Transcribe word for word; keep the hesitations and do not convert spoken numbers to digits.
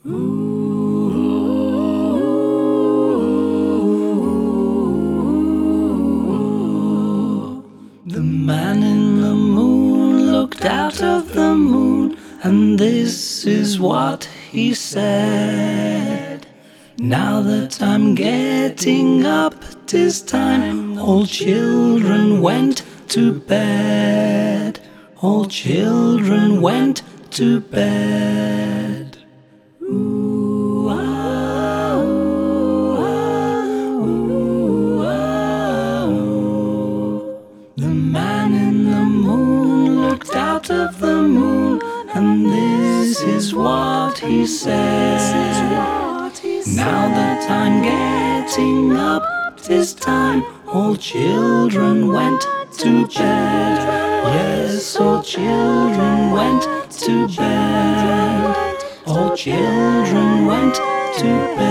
The man in the moon looked out of the moon, and this is what he said. Now that I'm getting up, 'tis time all children went to bed. All children went to bed. Ooh, ah, ooh, ah, ooh, ah, ooh. The man in the moon looked out of the moon, and this is what he said. Now that I'm getting up, 'tis time all children went to bed. Yes, all children went to bed. All children went to bed.